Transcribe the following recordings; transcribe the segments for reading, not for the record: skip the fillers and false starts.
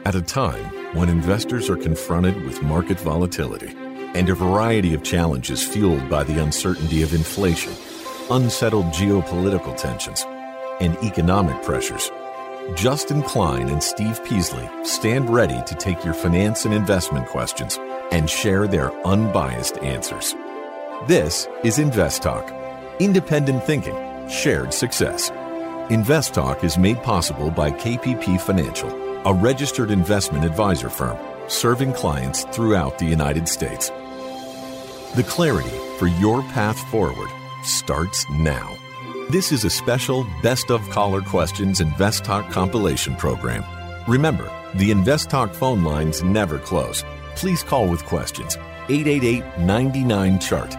At a time when investors are confronted with market volatility and a variety of challenges fueled by the uncertainty of inflation, unsettled geopolitical tensions, and economic pressures, Justin Klein and Steve Peasley stand ready to take your finance and investment questions and share their unbiased answers. This is Invest Talk. Independent thinking, shared success. Invest Talk is made possible by KPP Financial, a registered investment advisor firm serving clients throughout the United States. The clarity for your path forward starts now. This is a special Best of Caller Questions Invest Talk compilation program. Remember, the Invest Talk phone lines never close. Please call with questions. 888-99-CHART.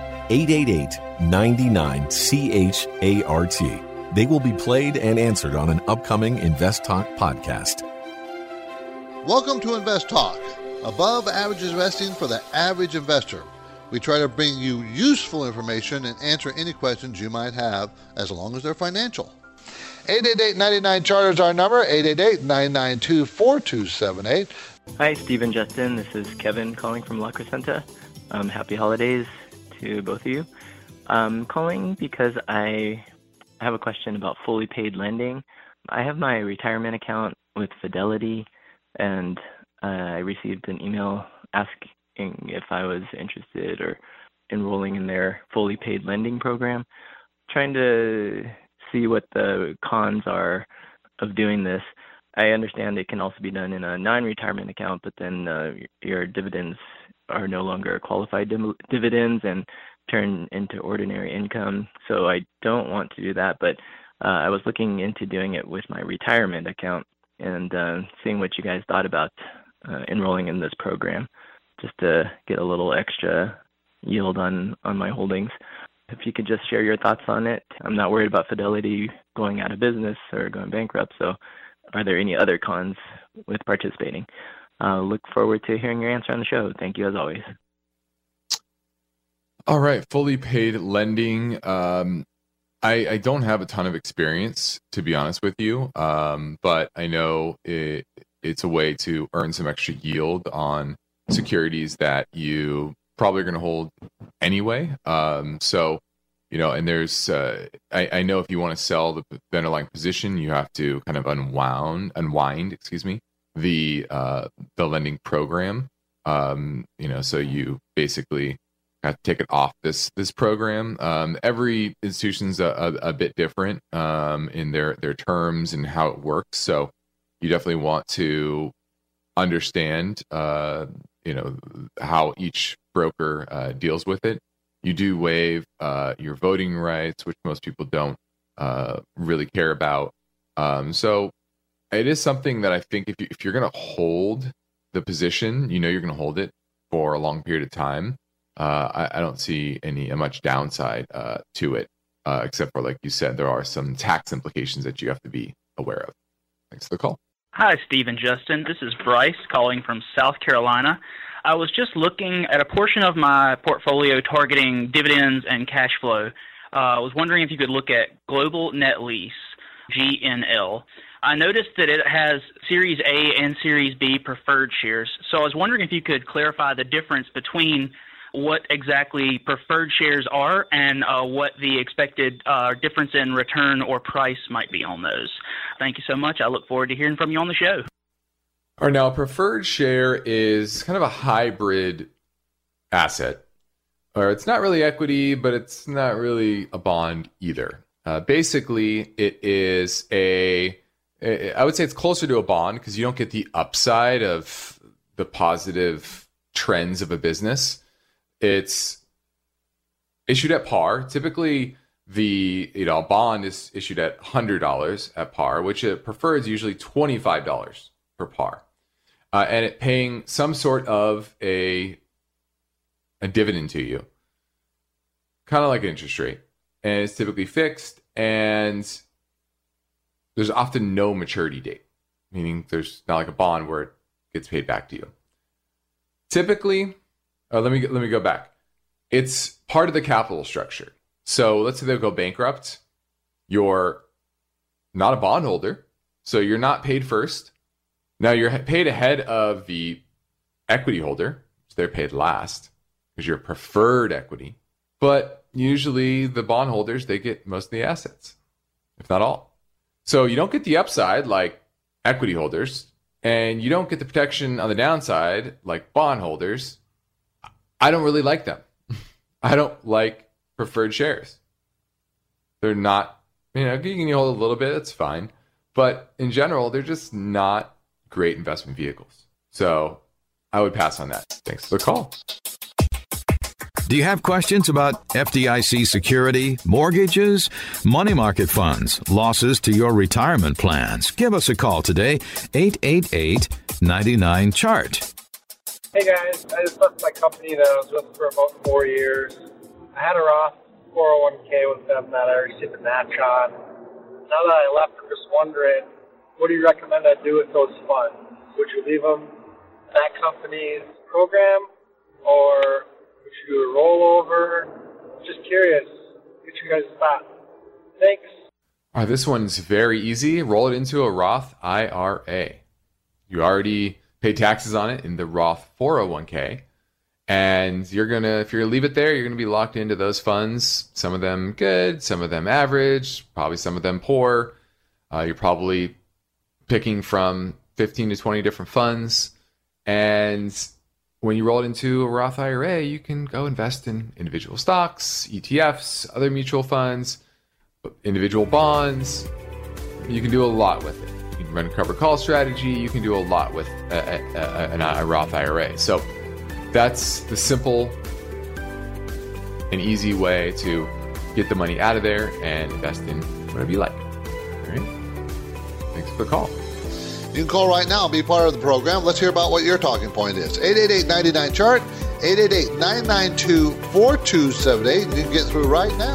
888-99-CHART. They will be played and answered on an upcoming Invest Talk podcast. Welcome to Invest Talk, above average investing for the average investor. We try to bring you useful information and answer any questions you might have, as long as they're financial. 888-99-CHART is our number, 888-992-4278. Hi, Steve and Justin. This is Kevin calling from La Crescenta. Happy holidays to both of you. I'm calling because I have a question about fully paid lending. I have my retirement account with Fidelity, and I received an email asking if I was interested or enrolling in their fully paid lending program. Trying to see what the cons are of doing this. I understand it can also be done in a non-retirement account, but then your dividends are no longer qualified dividends and turn into ordinary income. So I don't want to do that, but I was looking into doing it with my retirement account and seeing what you guys thought about enrolling in this program, just to get a little extra yield on my holdings. If you could just share your thoughts on it. I'm not worried about Fidelity going out of business or going bankrupt, so are there any other cons with participating? Look forward to hearing your answer on the show. Thank you as always. All right, fully paid lending. I don't have a ton of experience, to be honest with you, but I know it's a way to earn some extra yield on securities that you probably are going to hold anyway. So, and there's, I know if you want to sell the underlying position, you have to kind of unwind, the lending program. So you basically have to take it off this program. Every institution's a bit different in their terms and how it works. So you definitely want to understand, how each broker deals with it. You do waive your voting rights, which most people don't really care about. So it is something that I think if you're going to hold the position, you're going to hold it for a long period of time. I don't see much downside to it, except for, like you said, there are some tax implications that you have to be aware of. Thanks for the call. Hi, Steve and Justin. This is Bryce calling from South Carolina. I was just looking at a portion of my portfolio targeting dividends and cash flow. I was wondering if you could look at Global Net Lease, GNL. I noticed that it has Series A and Series B preferred shares, so I was wondering if you could clarify the difference between what exactly preferred shares are and what the expected difference in return or price might be on those. Thank you so much. I look forward to hearing from you on the show. All right, now a preferred share is kind of a hybrid asset. Or it's not really equity, but it's not really a bond either. Basically, it is I would say it's closer to a bond because you don't get the upside of the positive trends of a business. It's issued at par. Typically, a bond is issued at $100 at par, which a preferred is usually $25 per par. And it paying some sort of a dividend to you, kind of like an interest rate. And it's typically fixed, and there's often no maturity date, meaning there's not like a bond where it gets paid back to you. Typically, let me go back. It's part of the capital structure. So let's say they go bankrupt. You're not a bondholder, so you're not paid first. Now you're paid ahead of the equity holder, so they're paid last because you're preferred equity. But usually the bondholders, they get most of the assets, if not all. So you don't get the upside like equity holders, and you don't get the protection on the downside like bondholders. I don't really like them. I don't like preferred shares. They're not, you can hold a little bit, it's fine. But in general, they're just not great investment vehicles. So I would pass on that. Thanks for the call. Do you have questions about FDIC security, mortgages, money market funds, losses to your retirement plans? Give us a call today, 888-99-CHART. Hey guys, I just left my company that I was with for about 4 years. I had a Roth 401k with them that I received a match on. Now that I left, I'm just wondering, what do you recommend I do with those funds? Would you leave them in that company's program, or would you do a rollover? Just curious. Get you guys' thoughts. Thanks. This one's very easy. Roll it into a Roth IRA. You already pay taxes on it in the Roth 401k. And if you're going to leave it there, you're going to be locked into those funds. Some of them good, some of them average, probably some of them poor. You're probably picking from 15 to 20 different funds. And when you roll it into a Roth IRA, you can go invest in individual stocks, ETFs, other mutual funds, individual bonds. You can do a lot with it. You can run a covered call strategy. You can do a lot with a Roth IRA. So that's the simple and easy way to get the money out of there and invest in whatever you like. All right. Thanks for the call. You can call right now and be part of the program. Let's hear about what your talking point is. 888-99-CHART, 888-992-4278. You can get through right now.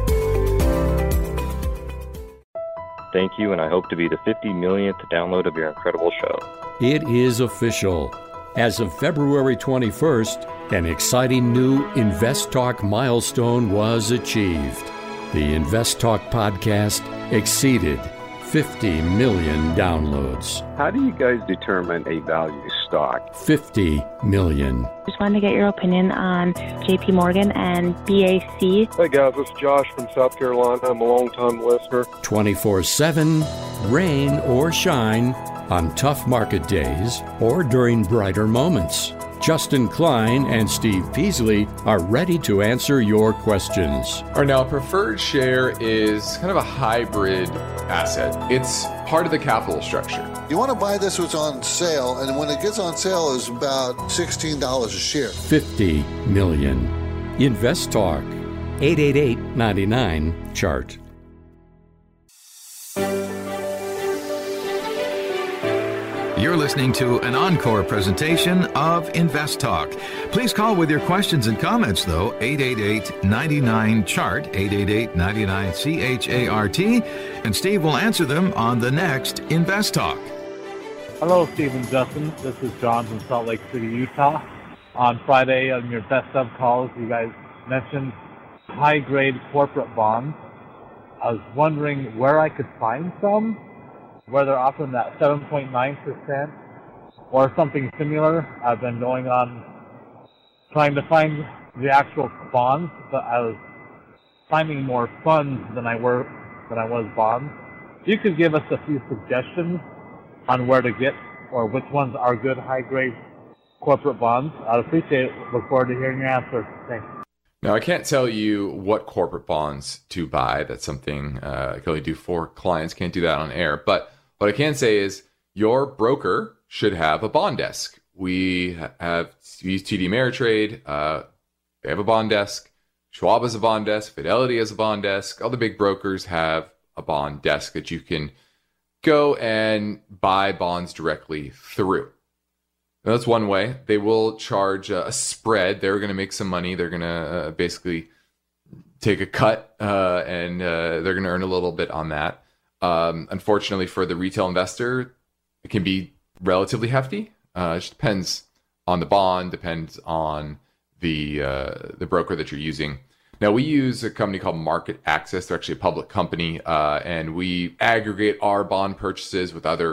Thank you, and I hope to be the 50 millionth download of your incredible show. It is official. As of February 21st, an exciting new Invest Talk milestone was achieved. The Invest Talk podcast exceeded 50 million downloads. How do you guys determine a value stock? 50 million. Just wanted to get your opinion on JP Morgan and BAC. Hey guys, it's Josh from South Carolina. I'm a long-time listener. 24/7, rain or shine, on tough market days or during brighter moments. Justin Klein and Steve Peasley are ready to answer your questions. All right, now, a preferred share is kind of a hybrid asset. It's part of the capital structure. You want to buy this when it's on sale, and when it gets on sale, it's about $16 a share. 50 million. Invest Talk. 888-99-CHART. You're listening to an encore presentation of Invest Talk. Please call with your questions and comments, though, 888-99-CHART, 888-99-CHART, and Steve will answer them on the next Invest Talk. Hello, Steve and Justin. This is John from Salt Lake City, Utah. On Friday, on your best of calls, you guys mentioned high-grade corporate bonds. I was wondering where I could find some, where they're offering that 7.9% or something similar. I've been going on trying to find the actual bonds, but I was finding more funds than I was bonds. If you could give us a few suggestions on where to get or which ones are good high-grade corporate bonds, I'd appreciate it. Look forward to hearing your answer. Thanks. Now, I can't tell you what corporate bonds to buy. That's something I can only do for clients. Can't do that on air. But what I can say is your broker should have a bond desk. We use TD Ameritrade. They have a bond desk. Schwab has a bond desk. Fidelity has a bond desk. All the big brokers have a bond desk that you can go and buy bonds directly through. Now, that's one way. They will charge a spread. They're going to make some money. They're going to basically take a cut, and they're going to earn a little bit on that. Unfortunately, for the retail investor, it can be relatively hefty. It just depends on the bond, depends on the broker that you're using. Now, we use a company called Market Access. They're actually a public company, and we aggregate our bond purchases with other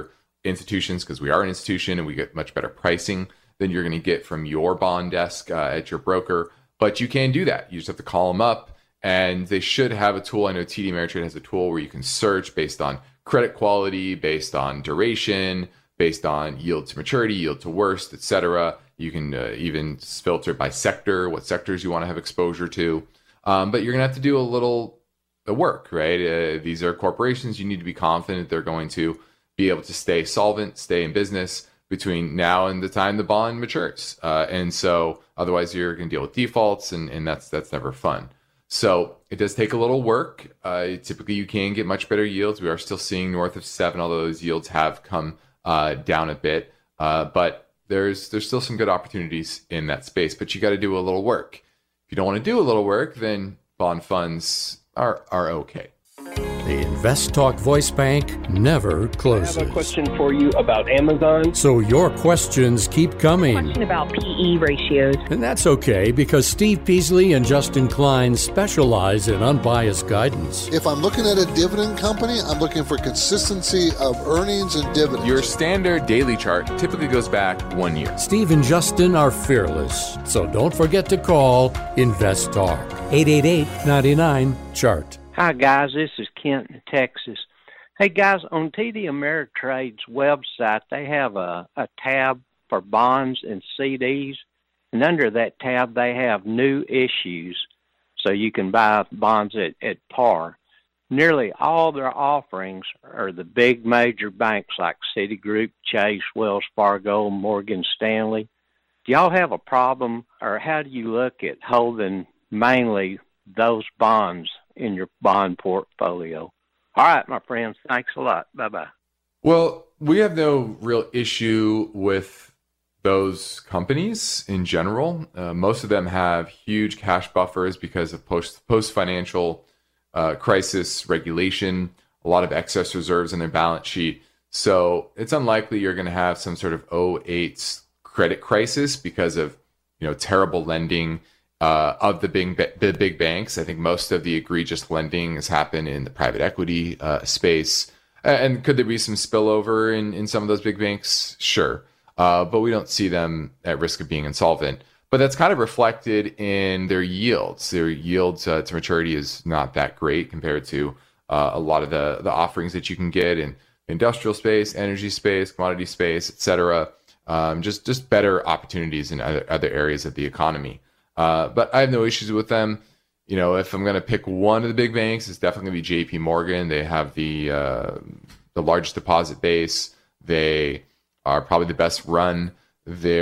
institutions, because we are an institution and we get much better pricing than you're going to get from your bond desk at your broker. But you can do that. You just have to call them up, and they should have a tool. I know TD Ameritrade has a tool where you can search based on credit quality, based on duration, based on yield to maturity, yield to worst, etc. You can even filter by sector, what sectors you want to have exposure to. But you're going to have to do a little work, right? These are corporations. You need to be confident they're going to be able to stay solvent, stay in business between now and the time the bond matures. And so otherwise you're going to deal with defaults, and that's never fun. So it does take a little work. Typically you can get much better yields. We are still seeing north of 7, although those yields have come down a bit. But there's still some good opportunities in that space, but you got to do a little work. If you don't want to do a little work, then bond funds are okay. The InvestTalk Voice Bank never closes. I have a question for you about Amazon. So your questions keep coming. Question about PE ratios. And that's okay, because Steve Peasley and Justin Klein specialize in unbiased guidance. If I'm looking at a dividend company, I'm looking for consistency of earnings and dividends. Your standard daily chart typically goes back 1 year. Steve and Justin are fearless, so don't forget to call InvestTalk. 888-99-CHART. Hi, guys. This is Kent in Texas. Hey, guys, on TD Ameritrade's website, they have a tab for bonds and CDs, and under that tab, they have new issues, so you can buy bonds at par. Nearly all their offerings are the big major banks like Citigroup, Chase, Wells Fargo, Morgan Stanley. Do y'all have a problem, or how do you look at holding mainly those bonds in your bond portfolio? All right, my friends. Thanks a lot. Bye-bye. Well, we have no real issue with those companies in general. Most of them have huge cash buffers because of post-financial crisis regulation, a lot of excess reserves in their balance sheet. So it's unlikely you're going to have some sort of 2008 credit crisis because of terrible lending of the big banks. I think most of the egregious lending has happened in the private equity space. And could there be some spillover in some of those big banks? Sure. But we don't see them at risk of being insolvent. But that's kind of reflected in their yields. Their yields to maturity is not that great compared to a lot of the offerings that you can get in industrial space, energy space, commodity space, etc. Just better opportunities in other areas of the economy. But I have no issues with them. If I'm going to pick one of the big banks, it's definitely going to be JP Morgan. They have the largest deposit base. They are probably the best run. They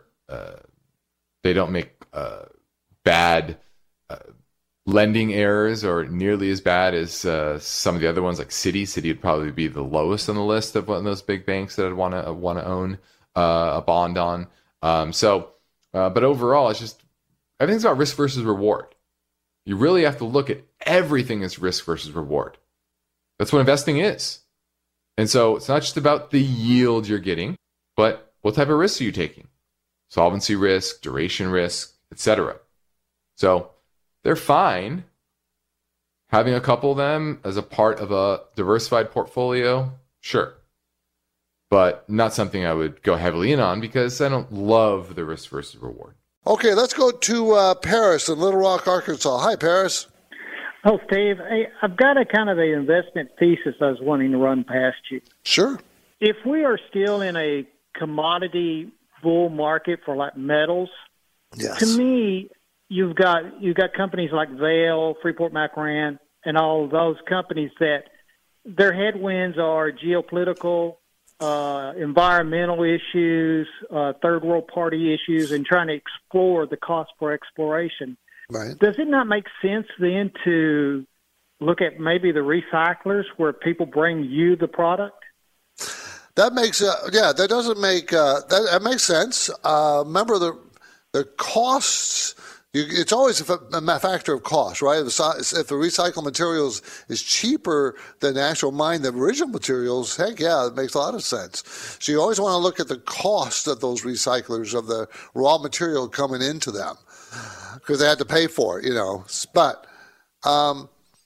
don't make bad lending errors, or nearly as bad as some of the other ones like Citi. Citi would probably be the lowest on the list of one of those big banks that I'd want to own a bond on. But overall, it's just everything's about risk versus reward. You really have to look at everything as risk versus reward. That's what investing is. And so it's not just about the yield you're getting, but what type of risks are you taking? Solvency risk, duration risk, etc. So they're fine. Having a couple of them as a part of a diversified portfolio, sure. But not something I would go heavily in on because I don't love the risk versus reward. Okay, let's go to Paris in Little Rock, Arkansas. Hi, Paris. Oh, Steve, I've got a kind of an investment thesis I was wanting to run past you. Sure. If we are still in a commodity bull market for like metals, yes. To me, you've got companies like Vail, Freeport-McMoRan, and all of those companies that their headwinds are geopolitical, environmental issues, third world party issues, and trying to explore the cost for exploration. Right. Does it not make sense then to look at maybe the recyclers where people bring you the product? That makes that doesn't make that makes sense. Remember the costs. It's always a factor of cost, right? If the recycled materials is cheaper than the actual mine, the original materials, heck yeah, it makes a lot of sense. So you always want to look at the cost of those recyclers, of the raw material coming into them, because they had to pay for it, But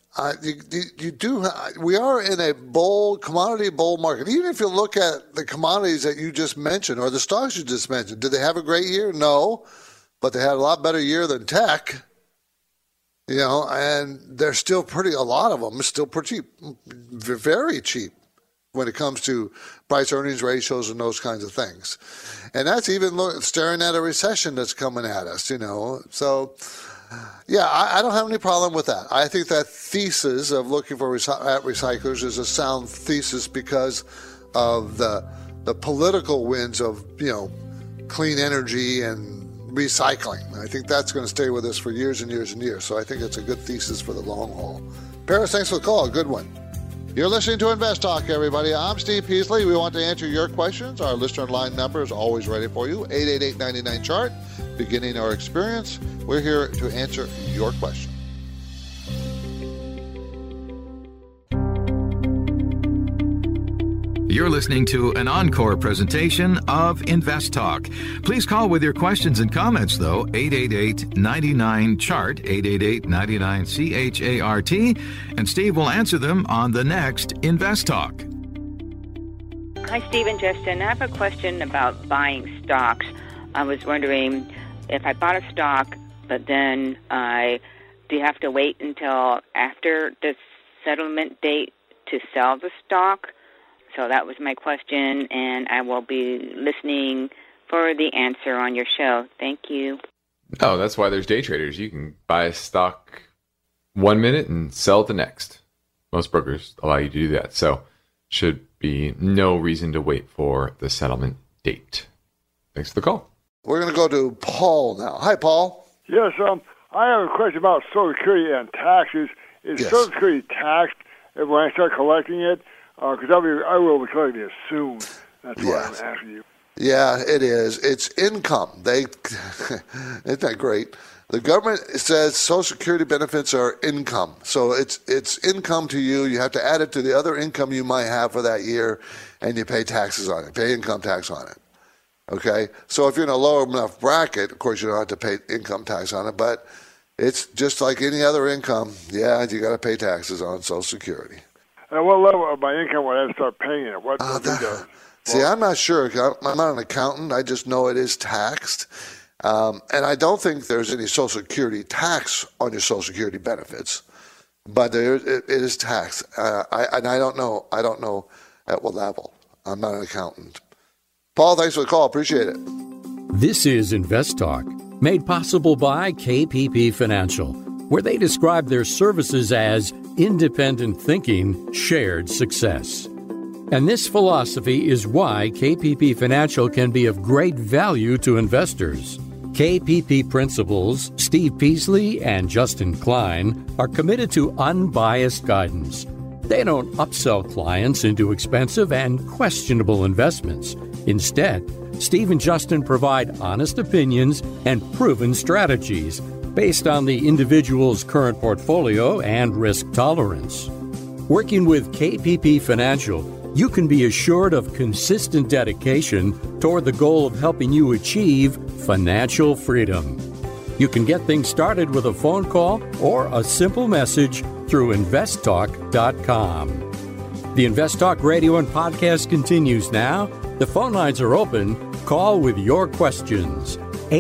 we are in a commodity bull market. Even if you look at the commodities that you just mentioned or the stocks you just mentioned, did they have a great year? No, but they had a lot better year than tech. And they're still a lot of them are still pretty cheap, very cheap when it comes to price earnings ratios and those kinds of things. And that's even staring at a recession that's coming at us, So, yeah, I don't have any problem with that. I think that thesis of looking at recyclers is a sound thesis because of the political winds of, clean energy and recycling. I think that's going to stay with us for years and years and years. So I think it's a good thesis for the long haul. Paris, thanks for the call. Good one. You're listening to Invest Talk, everybody. I'm Steve Peasley. We want to answer your questions. Our listener line number is always ready for you. 888-99-CHART. Beginning our experience. We're here to answer your question. You're listening to an encore presentation of Invest Talk. Please call with your questions and comments, though, 888-99-CHART, 888-99-CHART, and Steve will answer them on the next Invest Talk. Hi, Steve and Justin. I have a question about buying stocks. I was wondering if I bought a stock, but then do you have to wait until after the settlement date to sell the stock? So that was my question, and I will be listening for the answer on your show. Thank you. Oh, that's why there's day traders. You can buy a stock 1 minute and sell it the next. Most brokers allow you to do that. So should be no reason to wait for the settlement date. Thanks for the call. We're going to go to Paul now. Hi, Paul. Yes, I have a question about Social Security and taxes. Is Social Security taxed when I start collecting it? Because I will be collecting it soon. That's why I'm asking you. Yeah, it is. It's income. Isn't that great? The government says Social Security benefits are income. So it's income to you. You have to add it to the other income you might have for that year, and you pay taxes on it, pay income tax on it. Okay? So if you're in a low enough bracket, of course, you don't have to pay income tax on it, but it's just like any other income. Yeah, you got to pay taxes on Social Security. And what level of my income would I start paying it? See, I'm not sure. I'm not an accountant. I just know it is taxed. And I don't think there's any Social Security tax on your Social Security benefits, but it is taxed. I don't know. I don't know at what level. I'm not an accountant. Paul, thanks for the call. Appreciate it. This is Invest Talk, made possible by KPP Financial, where they describe their services as independent thinking, shared success. And this philosophy is why KPP Financial can be of great value to investors. KPP principals Steve Peasley and Justin Klein are committed to unbiased guidance. They don't upsell clients into expensive and questionable investments. Instead, Steve and Justin provide honest opinions and proven strategies based on the individual's current portfolio and risk tolerance. Working with KPP Financial, you can be assured of consistent dedication toward the goal of helping you achieve financial freedom. You can get things started with a phone call or a simple message through investtalk.com. The Invest Talk radio and podcast continues now. The phone lines are open. Call with your questions.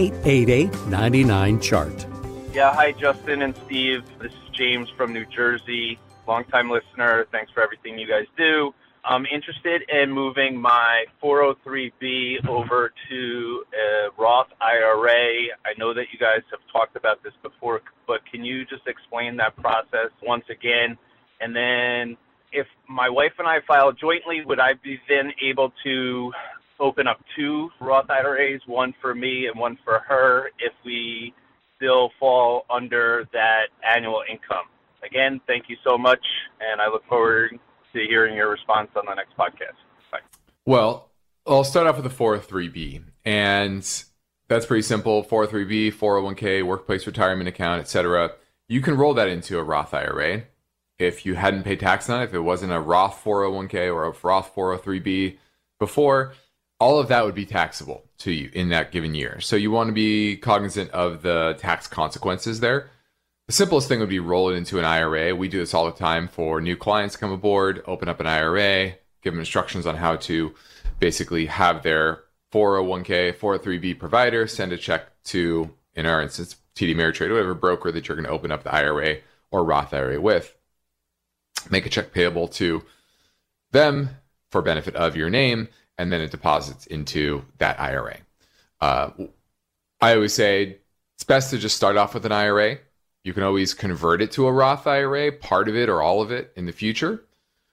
888-99-CHART. Yeah, hi, Justin and Steve. This is James from New Jersey. Longtime listener. Thanks for everything you guys do. I'm interested in moving my 403B over to a Roth IRA. I know that you guys have talked about this before, but can you just explain that process once again? And then if my wife and I file jointly, would I be then able to open up two Roth IRAs, one for me and one for her, if we still fall under that annual income? Again, thank you so much, and I look forward to hearing your response on the next podcast. Bye. Well, I'll start off with the 403B, and that's pretty simple. 403B, 401k, workplace retirement account, etc. You can roll that into a Roth IRA if you hadn't paid tax on it, if it wasn't a Roth 401k or a Roth 403B before. All of that would be taxable to you in that given year. So you want to be cognizant of the tax consequences there. The simplest thing would be roll it into an IRA. We do this all the time for new clients come aboard, open up an IRA, give them instructions on how to basically have their 401k, 403b provider send a check to, in our instance, TD Ameritrade, whatever broker that you're going to open up the IRA or Roth IRA with. Make a check payable to them for benefit of your name, and then it deposits into that IRA. I always say it's best to just start off with an IRA. You can always convert it to a Roth IRA, part of it or all of it in the future.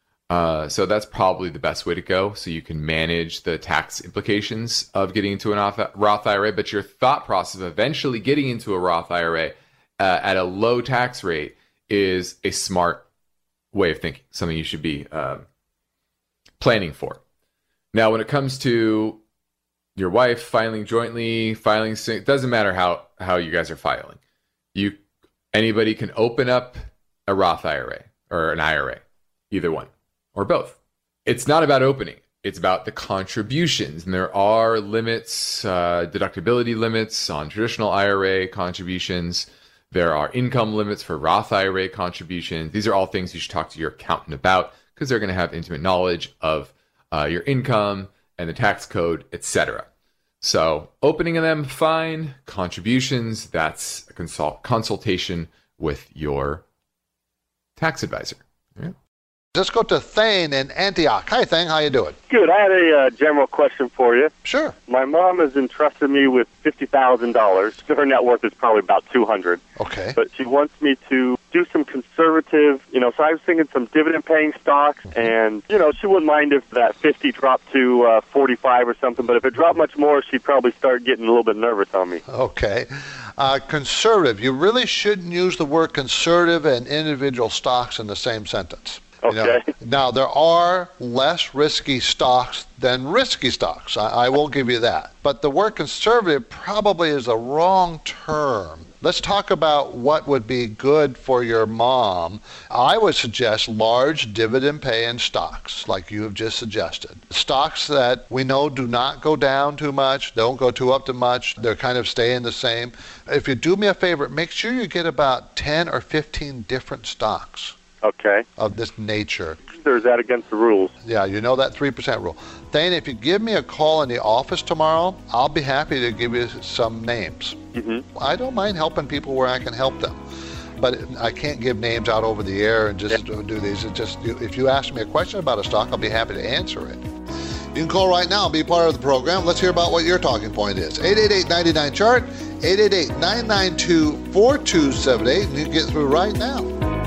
So that's probably the best way to go. So you can manage the tax implications of getting into a Roth IRA, but your thought process of eventually getting into a Roth IRA at a low tax rate is a smart way of thinking, something you should be planning for. Now, when it comes to your wife filing jointly, it doesn't matter how you guys are filing. Anybody can open up a Roth IRA or an IRA, either one or both. It's not about opening. It's about the contributions. And there are limits, deductibility limits on traditional IRA contributions. There are income limits for Roth IRA contributions. These are all things you should talk to your accountant about because they're going to have intimate knowledge of your income and the tax code, etc. So opening them, fine. Contributions, that's a consultation with your tax advisor. Yeah. Let's go to Thane in Antioch. Hi, Thane. How you doing? Good. I had a general question for you. Sure. My mom has entrusted me with $50,000. Her net worth is probably about $200,000. Okay. But she wants me to do some conservative, so I was thinking some dividend-paying stocks, and, she wouldn't mind if that 50 dropped to 45 or something, but if it dropped much more, she'd probably start getting a little bit nervous on me. Okay. Conservative. You really shouldn't use the word conservative and individual stocks in the same sentence. Okay. Now, there are less risky stocks than risky stocks. I will give you that. But the word conservative probably is a wrong term. Let's talk about what would be good for your mom. I would suggest large dividend-paying stocks, like you have just suggested. Stocks that we know do not go down too much, don't go too up too much. They're kind of staying the same. If you do me a favor, make sure you get about 10 or 15 different stocks. Okay. Of this nature. Or is that against the rules? Yeah, you know that 3% rule. Thane, if you give me a call in the office tomorrow, I'll be happy to give you some names. Mm-hmm. I don't mind helping people where I can help them. But I can't give names out over the air and just do these. It's just, if you ask me a question about a stock, I'll be happy to answer it. You can call right now and be part of the program. Let's hear about what your talking point is. 888-99-CHART, 888-992-4278, and you can get through right now.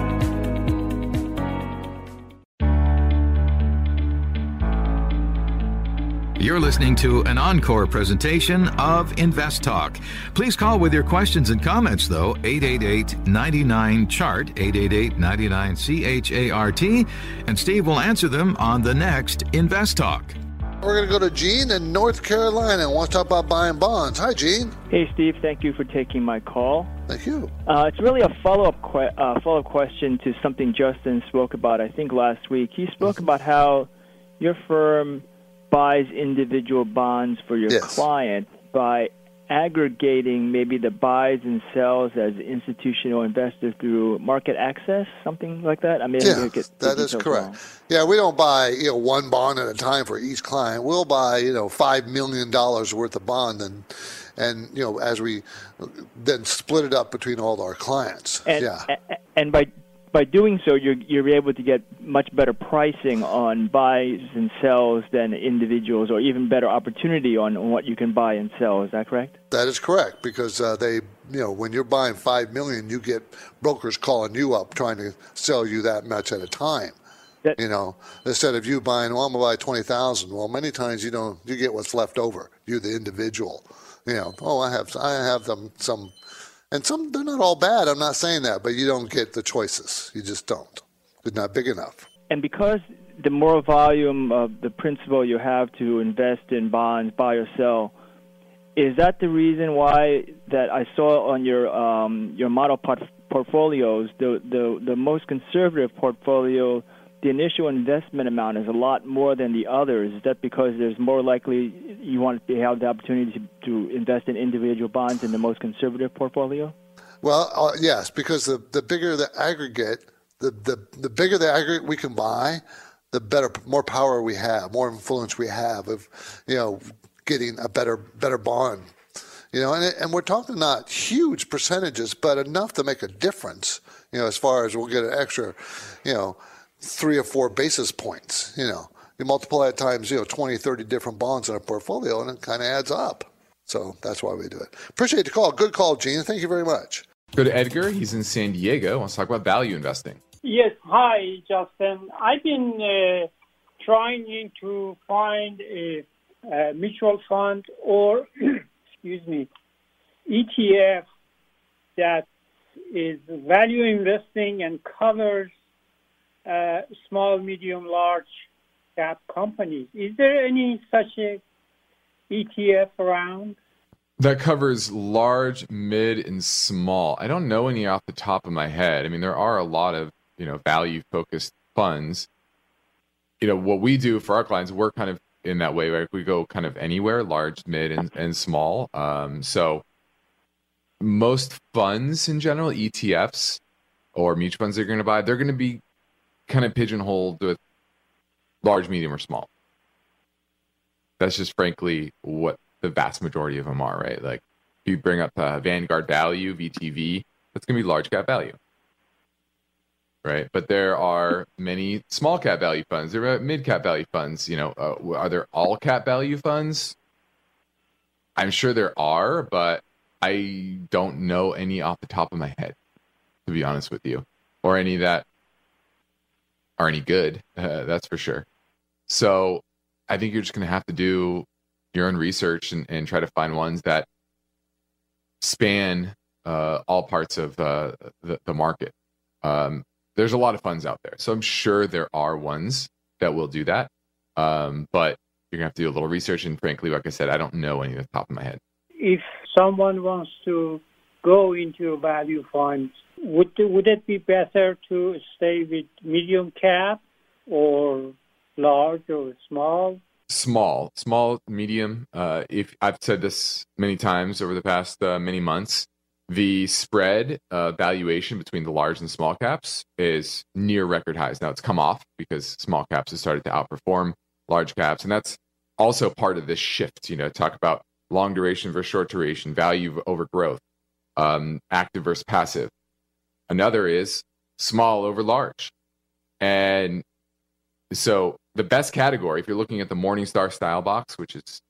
You're listening to an encore presentation of Invest Talk. Please call with your questions and comments, though, 888-99-CHART, 888-99-CHART, and Steve will answer them on the next Invest Talk. We're going to go to Gene in North Carolina and want to talk about buying bonds. Hi, Gene. Hey, Steve. Thank you for taking my call. Thank you. It's really a follow-up question to something Justin spoke about, I think, last week. He spoke about how your firm buys individual bonds for your client by aggregating maybe the buys and sells as institutional investors through market access, something like that? That is correct. Wrong. Yeah, we don't buy one bond at a time for each client. We'll buy $5 million worth of bond and as we then split it up between all our clients. And by doing so, you're able to get much better pricing on buys and sells than individuals, or even better opportunity on what you can buy and sell. Is that correct? That is correct, because when you're buying $5 million, you get brokers calling you up trying to sell you that much at a time. Instead of you buying, I'm gonna buy 20,000. Well, many times you get what's left over. You, the individual. I have them some. And some, they're not all bad. I'm not saying that, but you don't get the choices. You just don't. It's not big enough. And because the more volume of the principal you have to invest in bonds, buy or sell, is that the reason why that I saw on your model portfolios, the most conservative portfolio, the initial investment amount is a lot more than the others? Is that because there's more likely you want to have the opportunity to invest in individual bonds in the most conservative portfolio? Well, yes, because the bigger the aggregate, the bigger the aggregate we can buy, the better, more power we have, more influence we have of, getting a better bond. And we're talking not huge percentages, but enough to make a difference. As far as we'll get an extra, 3 or 4 basis points. You multiply it times 20, 30 different bonds in a portfolio, and it kind of adds up. So that's why we do it. Appreciate the call. Good call, Gene. Thank you very much. Go to Edgar. He's in San Diego. Wants to talk about value investing. Yes. Hi, Justin. I've been trying to find a mutual fund or, excuse me, ETF that is value investing and covers small, medium, large cap companies. Is there any such a ETF around? That covers large, mid, and small. I don't know any off the top of my head. I mean, there are a lot of, value-focused funds. What we do for our clients, we're kind of in that way, right? We go kind of anywhere, large, mid, and small. So most funds in general, ETFs or mutual funds they're going to buy, they're going to be kind of pigeonholed with large, medium, or small. That's just frankly what the vast majority of them are, right? Like if you bring up Vanguard Value, VTV, that's going to be large cap value, right? But there are many small cap value funds. There are mid cap value funds. Are there all cap value funds? I'm sure there are, but I don't know any off the top of my head, to be honest with you, or any that are any good. That's for sure. So I think you're just going to have to do your own research and try to find ones that span all parts of the market. There's a lot of funds out there, so I'm sure there are ones that will do that. But you're going to have to do a little research, and frankly, like I said, I don't know any off the top of my head. If someone wants to go into a value fund, would it be better to stay with medium cap or large or small? Small, medium. If I've said this many times over the past many months, the spread valuation between the large and small caps is near record highs. Now it's come off because small caps have started to outperform large caps, and that's also part of this shift. Talk about long duration versus short duration, value over growth, active versus passive. Another is small over large, and so the best category, if you're looking at the Morningstar style box, which is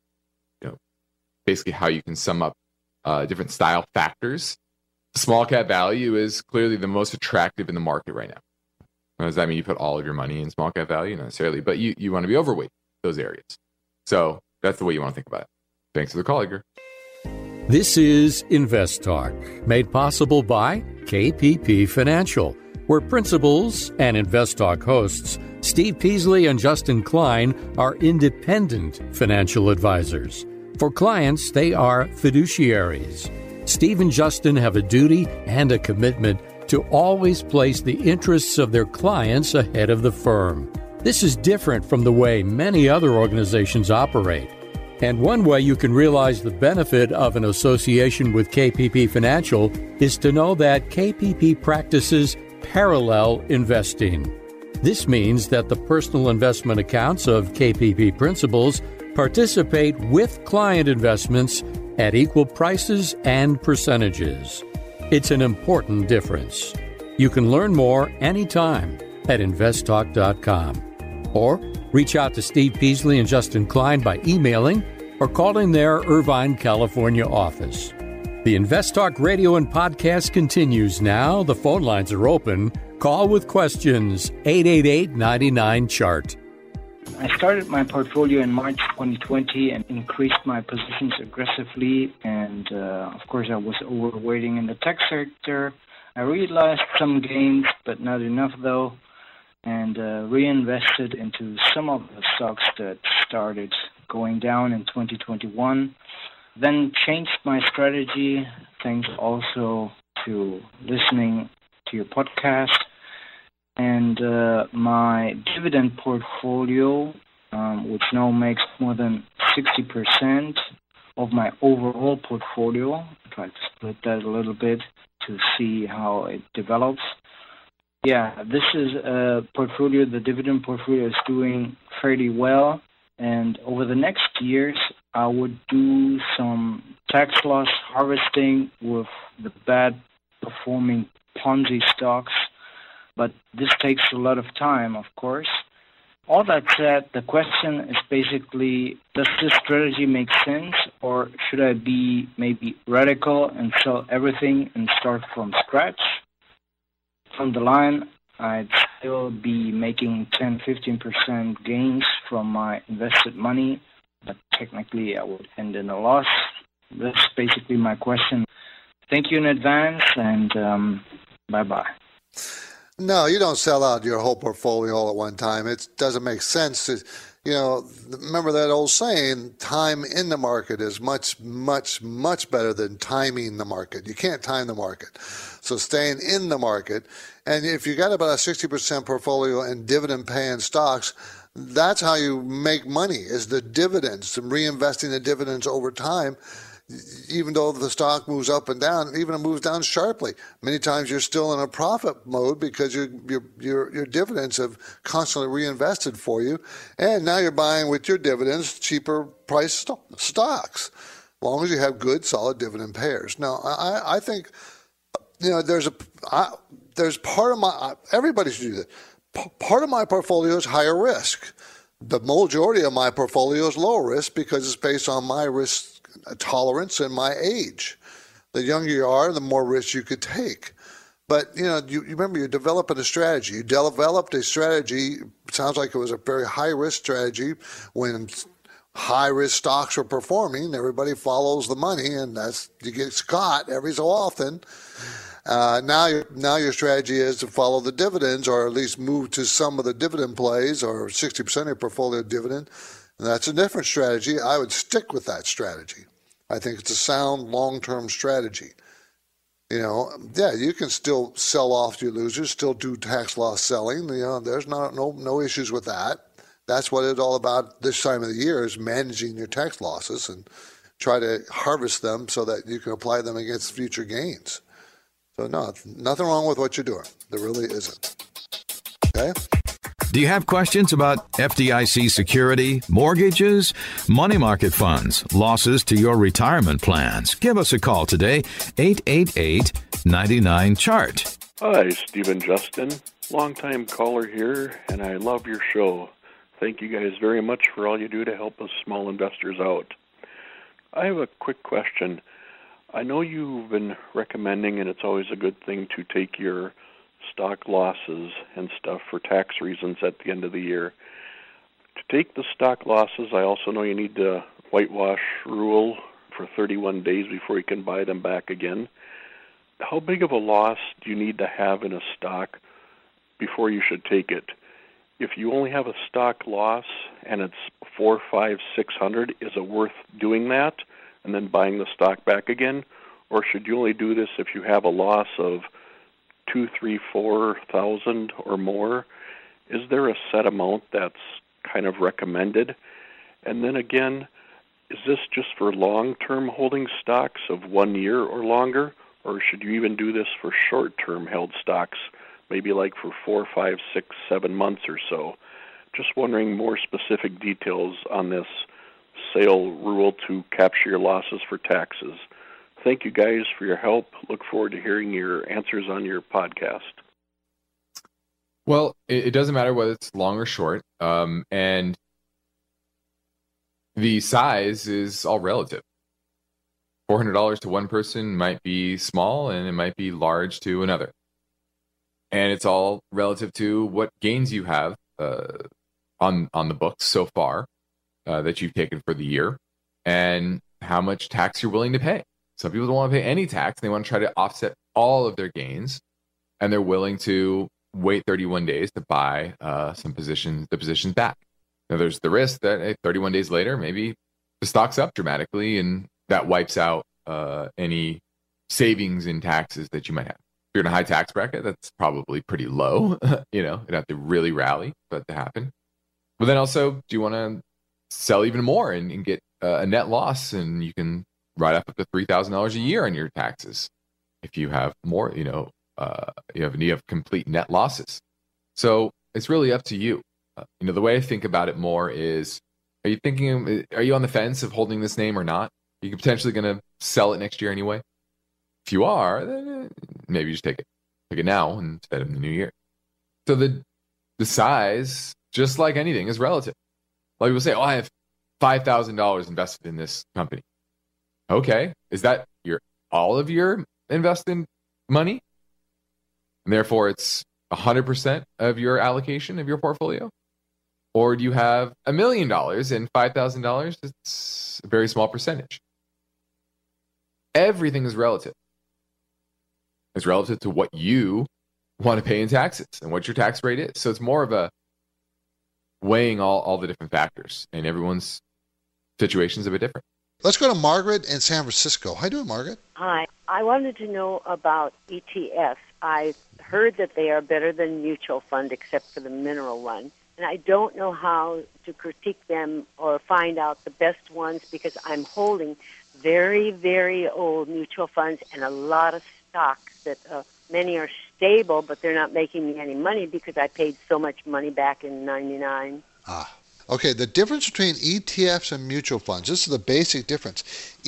basically how you can sum up different style factors, small cap value is clearly the most attractive in the market right now. Now, does that mean you put all of your money in small cap value? Not necessarily, but you want to be overweight those areas. So that's the way you want to think about it. Thanks for the call, Edgar. This is Invest Talk, made possible by KPP Financial, where principals and Invest Talk hosts Steve Peasley and Justin Klein are independent financial advisors. For clients, they are fiduciaries. Steve and Justin have a duty and a commitment to always place the interests of their clients ahead of the firm. This is different from the way many other organizations operate. And one way you can realize the benefit of an association with KPP Financial is to know that KPP practices parallel investing. This means that the personal investment accounts of KPP principals participate with client investments at equal prices and percentages. It's an important difference. You can learn more anytime at investtalk.com or reach out to Steve Peasley and Justin Klein by emailing or calling their Irvine, California office. The Invest Talk radio and podcast continues now. The phone lines are open. Call with questions, 888-99-CHART. I started my portfolio in March 2020 and increased my positions aggressively. And, of course, I was overweighting in the tech sector. I realized some gains, but not enough, though, and reinvested into some of the stocks that started going down in 2021. Then changed my strategy, thanks also to listening to your podcast. And my dividend portfolio, which now makes more than 60% of my overall portfolio, I tried to split that a little bit, to see how it develops. Yeah, this is a portfolio, the dividend portfolio is doing fairly well. And over the next years, I would do some tax loss harvesting with the bad performing Ponzi stocks. But this takes a lot of time, of course. All that said, the question is basically, does this strategy make sense, or should I be maybe radical and sell everything and start from scratch? From the line, I'd still be making 10-15% gains from my invested money, but technically I would end in a loss. That's basically my question. Thank you in advance, and bye-bye. No, you don't sell out your whole portfolio all at one time. It doesn't make sense to, remember that old saying, time in the market is much, much, much better than timing the market. You can't time the market. So staying in the market, and if you got about a 60% portfolio in dividend-paying stocks, that's how you make money, is the dividends, and reinvesting the dividends over time. Even though the stock moves up and down, even it moves down sharply, many times you're still in a profit mode because your dividends have constantly reinvested for you, and now you're buying with your dividends cheaper price stocks, as long as you have good, solid dividend payers. Now, I think there's part of my everybody should do that. Part of my portfolio is higher risk. The majority of my portfolio is low risk because it's based on my risk tolerance and my age. The younger you are, the more risk you could take. But, you remember, you're developing a strategy. You developed a strategy, sounds like it was a very high-risk strategy. When high-risk stocks are performing, everybody follows the money, and you get caught every so often. Now your strategy is to follow the dividends, or at least move to some of the dividend plays, or 60% of your portfolio dividend. And that's a different strategy. I would stick with that strategy. I think it's a sound long-term strategy. You can still sell off your losers, still do tax loss selling. There's no issues with that. That's what it's all about this time of the year, is managing your tax losses and try to harvest them so that you can apply them against future gains. So no, nothing wrong with what you're doing. There really isn't. Okay? Do you have questions about FDIC security, mortgages, money market funds, losses to your retirement plans? Give us a call today, 888-99-CHART. Hi, Stephen Justin, longtime caller here, and I love your show. Thank you guys very much for all you do to help us small investors out. I have a quick question. I know you've been recommending, and it's always a good thing, to take your stock losses and stuff for tax reasons at the end of the year. To take the stock losses, I also know you need the whitewash rule for 31 days before you can buy them back again. How big of a loss do you need to have in a stock before you should take it? If you only have a stock loss and it's 400, 500, 600, is it worth doing that and then buying the stock back again? Or should you only do this if you have a loss of 2,000, 3,000, 4,000 or more? Is there a set amount that's kind of recommended? And then again, is this just for long-term holding stocks of 1 year or longer? Or should you even do this for short-term held stocks, maybe like for 4, 5, 6, 7 months or so? Just wondering more specific details on this sale rule to capture your losses for taxes. Thank you guys for your help. Look forward to hearing your answers on your podcast. Well, it doesn't matter whether it's long or short. And the size is all relative. $400 to one person might be small and it might be large to another. And it's all relative to what gains you have on the books so far that you've taken for the year and how much tax you're willing to pay. Some people don't want to pay any tax. They want to try to offset all of their gains, and they're willing to wait 31 days to buy the positions back. Now, there's the risk that 31 days later, maybe the stock's up dramatically, and that wipes out any savings in taxes that you might have. If you're in a high tax bracket, that's probably pretty low. It'd have to really rally for that to happen. But then also, do you want to sell even more and get a net loss, and you can write up to $3,000 a year on your taxes? if you have more, you have complete net losses. So it's really up to you. The way I think about it more is, are you on the fence of holding this name or not? Are you potentially going to sell it next year anyway? If you are, then maybe you just take it now instead of in the new year. So the size, just like anything, is relative. Like people say, I have $5,000 invested in this company. Okay, is that all of your invested money? And therefore, it's 100% of your allocation of your portfolio? Or do you have $1 million and $5,000? It's a very small percentage. Everything is relative. It's relative to what you want to pay in taxes and what your tax rate is. So it's more of a weighing all the different factors, and everyone's situation is a bit different. Let's go to Margaret in San Francisco. How you doing, Margaret? Hi. I wanted to know about ETFs. I heard that they are better than mutual fund except for the mineral one. And I don't know how to critique them or find out the best ones because I'm holding very, very old mutual funds and a lot of stocks that many are stable, but they're not making me any money because I paid so much money back in '99. Okay, the difference between ETFs and mutual funds, this is the basic difference.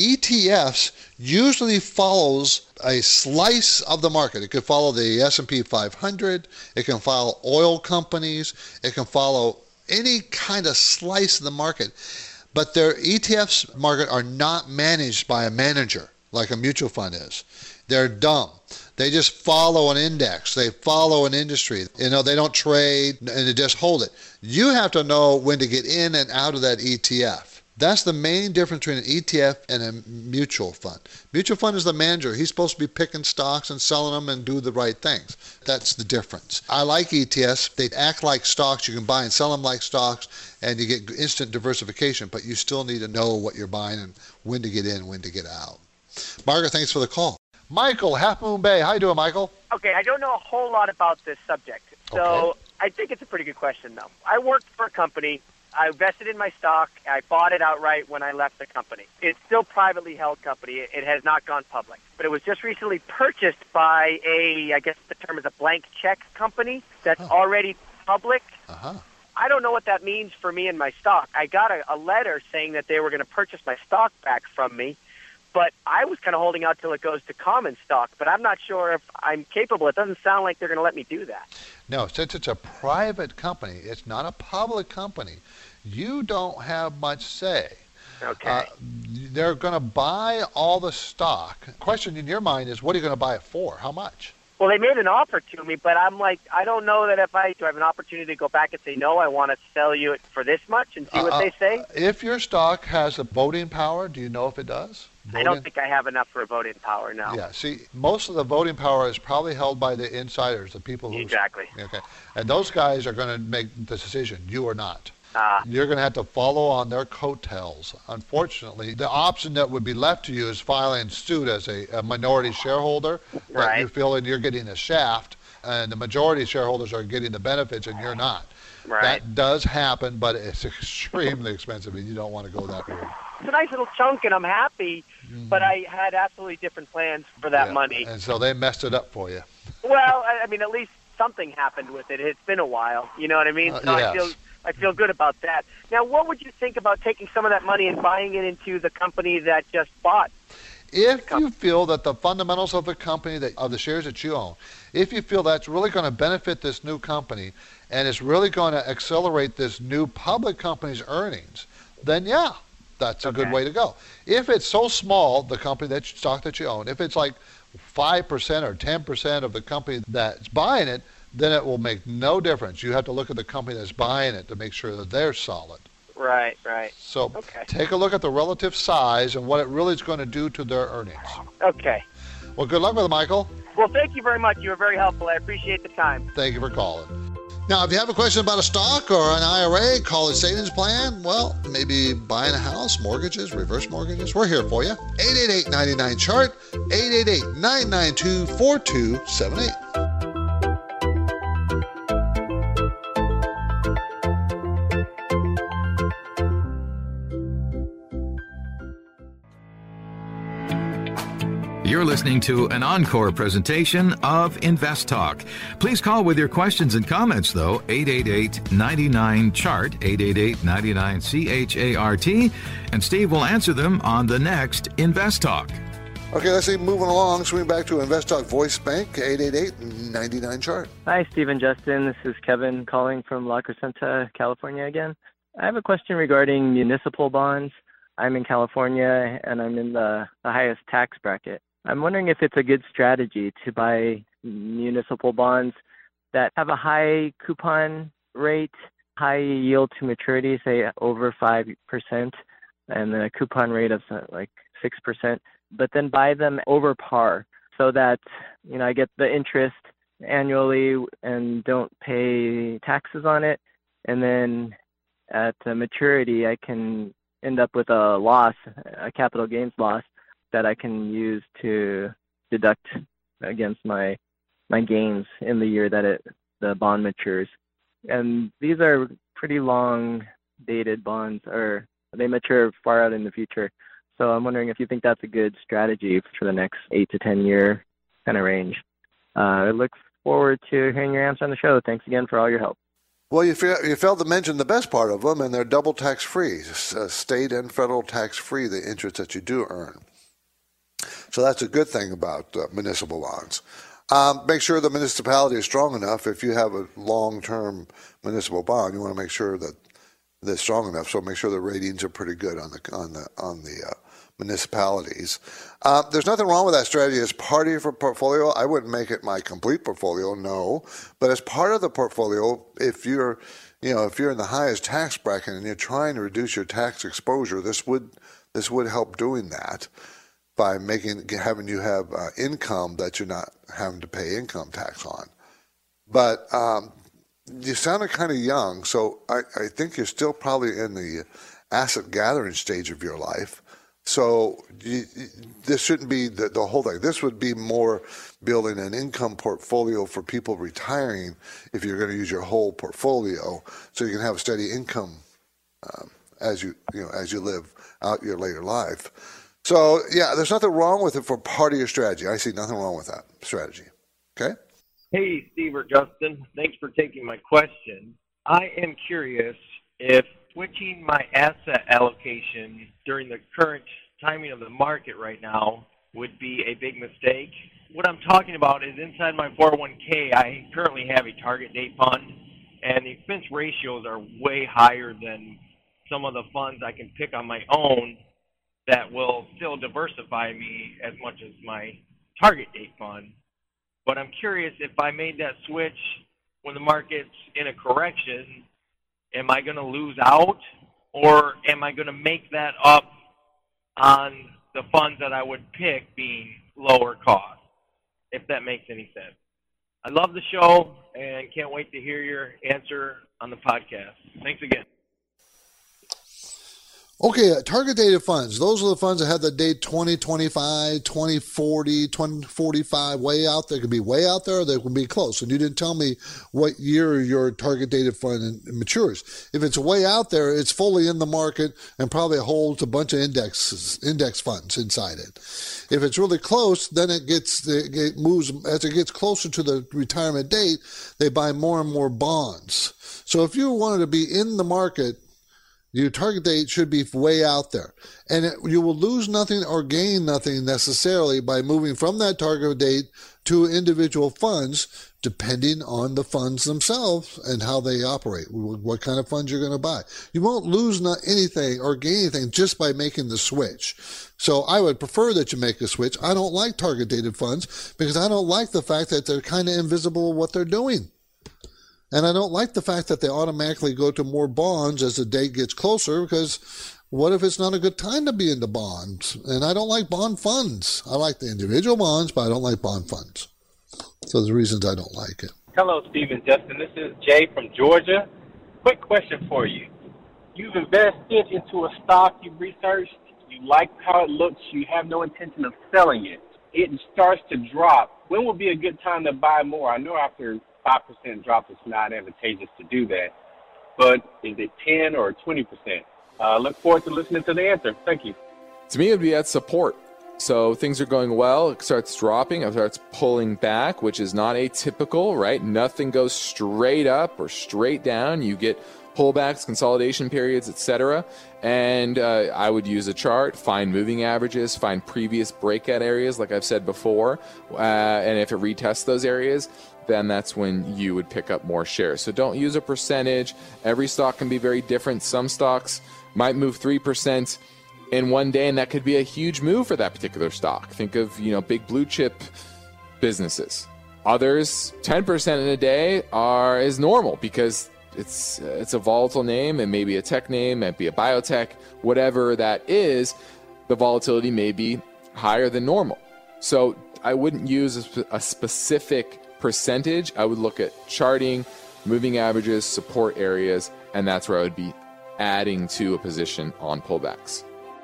ETFs usually follows a slice of the market. It could follow the S&P 500, it can follow oil companies, it can follow any kind of slice of the market. But their ETFs, Margaret, are not managed by a manager like a mutual fund is. They're dumb. They just follow an index. They follow an industry. They don't trade and they just hold it. You have to know when to get in and out of that ETF. That's the main difference between an ETF and a mutual fund. Mutual fund is the manager. He's supposed to be picking stocks and selling them and do the right things. That's the difference. I like ETFs. They act like stocks. You can buy and sell them like stocks, and you get instant diversification, but you still need to know what you're buying and when to get in and when to get out. Margaret, thanks for the call. Michael, Half Moon Bay. How you doing, Michael? Okay, I don't know a whole lot about this subject, so I think it's a pretty good question, though. I worked for a company. I invested in my stock. I bought it outright when I left the company. It's still a privately held company. It has not gone public. But it was just recently purchased by I guess the term is a blank check company that's already public. I don't know what that means for me and my stock. I got a letter saying that they were going to purchase my stock back from me. But I was kind of holding out till it goes to common stock, but I'm not sure if I'm capable. It doesn't sound like they're going to let me do that. No, since it's a private company, it's not a public company, you don't have much say. Okay. They're going to buy all the stock. The question in your mind is, what are you going to buy it for? How much? Well, they made an offer to me, but I'm like, I don't know that do I have an opportunity to go back and say, no, I want to sell you it for this much and see what they say? If your stock has a voting power, do you know if it does? I don't think I have enough for voting power, no. Yeah, see, most of the voting power is probably held by the insiders, the people who... Exactly. Okay, and those guys are going to make the decision. You are not. You're going to have to follow on their coattails. Unfortunately, the option that would be left to you is filing suit as a minority shareholder. Right. You feel that you're getting a shaft, and the majority shareholders are getting the benefits, and you're not. Right. That does happen, but it's extremely expensive, and you don't want to go that route. It's a nice little chunk, and I'm happy, but I had absolutely different plans for that money. And so they messed it up for you. Well, I mean, at least something happened with it. It's been a while. You know what I mean? So yes. I feel good about that. Now, what would you think about taking some of that money and buying it into the company that just bought? If you feel that the fundamentals of the company, of the shares that you own, if you feel that's really going to benefit this new company and it's really going to accelerate this new public company's earnings, then yeah, that's a good way to go. If it's so small, the company stock that you own, if it's like 5% or 10% of the company that's buying it, then it will make no difference. You have to look at the company that's buying it to make sure that they're solid. Right. So take a look at the relative size and what it really is going to do to their earnings. Okay. Well, good luck with it, Michael. Well, thank you very much. You were very helpful. I appreciate the time. Thank you for calling. Now, if you have a question about a stock or an IRA, college savings plan, well, maybe buying a house, mortgages, reverse mortgages, we're here for you. 888-99-CHART, 888-992-4278. You're listening to an encore presentation of Invest Talk. Please call with your questions and comments, though, 888-99-CHART, 888-99-CHART, and Steve will answer them on the next Invest Talk. Okay, let's keep moving along. Swing back to Invest Talk Voice Bank, 888-99-CHART. Hi, Steve and Justin. This is Kevin calling from La Crescenta, California again. I have a question regarding municipal bonds. I'm in California, and I'm in the highest tax bracket. I'm wondering if it's a good strategy to buy municipal bonds that have a high coupon rate, high yield to maturity, say over 5%, and a coupon rate of like 6%, but then buy them over par so that, I get the interest annually and don't pay taxes on it. And then at maturity, I can end up with a loss, a capital gains loss that I can use to deduct against my gains in the year that the bond matures. And these are pretty long dated bonds, or they mature far out in the future. So I'm wondering if you think that's a good strategy for the next 8 to 10 year kind of range. I look forward to hearing your answer on the show. Thanks again for all your help. Well, you failed to mention the best part of them, and they're double tax-free, state and federal tax-free, the interest that you do earn. So that's a good thing about municipal bonds. Make sure the municipality is strong enough. If you have a long-term municipal bond, you want to make sure that they're strong enough. So make sure the ratings are pretty good on the municipalities. There's nothing wrong with that strategy as part of your portfolio. I wouldn't make it my complete portfolio, no. But as part of the portfolio, if you're in the highest tax bracket and you're trying to reduce your tax exposure, this would help doing that by having you have income that you're not having to pay income tax on. But you sounded kind of young, so I think you're still probably in the asset gathering stage of your life. So this shouldn't be the whole thing. This would be more building an income portfolio for people retiring if you're going to use your whole portfolio, so you can have a steady income as you live out your later life. So, yeah, there's nothing wrong with it for part of your strategy. I see nothing wrong with that strategy. Okay? Hey, Steve or Justin. Thanks for taking my question. I am curious if switching my asset allocation during the current timing of the market right now would be a big mistake. What I'm talking about is inside my 401k, I currently have a target date fund, and the expense ratios are way higher than some of the funds I can pick on my own that will still diversify me as much as my target date fund. But I'm curious, if I made that switch when the market's in a correction, am I going to lose out, or am I going to make that up on the funds that I would pick being lower cost, if that makes any sense? I love the show and can't wait to hear your answer on the podcast. Thanks again. Okay, target dated funds. Those are the funds that have the date 2025, 2040, 2045, way out there. It could be way out there, or they could be close. And you didn't tell me what year your target dated fund matures. If it's way out there, it's fully in the market and probably holds a bunch of index funds inside it. If it's really close, then it moves as it gets closer to the retirement date. They buy more and more bonds. So if you wanted to be in the market, your target date should be way out there. And you will lose nothing or gain nothing necessarily by moving from that target date to individual funds, depending on the funds themselves and how they operate, what kind of funds you're going to buy. You won't lose anything or gain anything just by making the switch. So I would prefer that you make a switch. I don't like target dated funds because I don't like the fact that they're kind of invisible what they're doing. And I don't like the fact that they automatically go to more bonds as the date gets closer, because what if it's not a good time to be into bonds? And I don't like bond funds. I like the individual bonds, but I don't like bond funds. So there's reasons I don't like it. Hello, Steve and Justin. This is Jay from Georgia. Quick question for you. You've invested into a stock you've researched. You like how it looks. You have no intention of selling it. It starts to drop. When would be a good time to buy more? I know after 5% drop, it's not advantageous to do that. But is it 10 or 20%? Look forward to listening to the answer. Thank you. To me, it would be at support. So things are going well, it starts dropping, it starts pulling back, which is not atypical, right? Nothing goes straight up or straight down. You get pullbacks, consolidation periods, etc. And I would use a chart, find moving averages, find previous breakout areas, like I've said before. And if it retests those areas, then that's when you would pick up more shares. So don't use a percentage. Every stock can be very different. Some stocks might move 3% in one day, and that could be a huge move for that particular stock. Think of, big blue chip businesses. Others, 10% in a day is normal because it's a volatile name. It may be a tech name, it might be a biotech, whatever that is, the volatility may be higher than normal. So I wouldn't use a specific percentage. I would look at charting, moving averages, support areas, and that's where I would be adding to a position on pullbacks.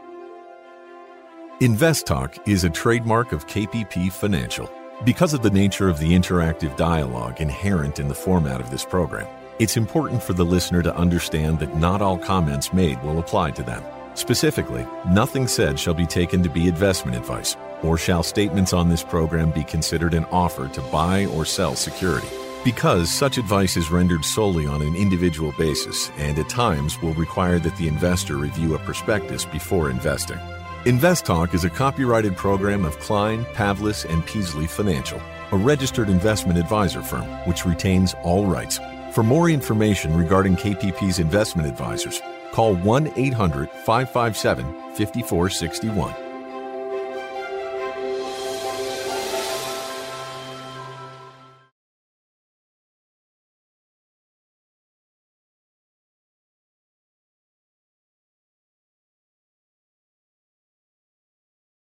InvestTalk is a trademark of KPP Financial. Because of the nature of the interactive dialogue inherent in the format of this program, it's important for the listener to understand that not all comments made will apply to them. Specifically, nothing said shall be taken to be investment advice, or shall statements on this program be considered an offer to buy or sell security. Because such advice is rendered solely on an individual basis and at times will require that the investor review a prospectus before investing. InvestTalk is a copyrighted program of Klein, Pavlis, and Peasley Financial, a registered investment advisor firm which retains all rights. For more information regarding KPP's investment advisors, call 1-800-557-5461.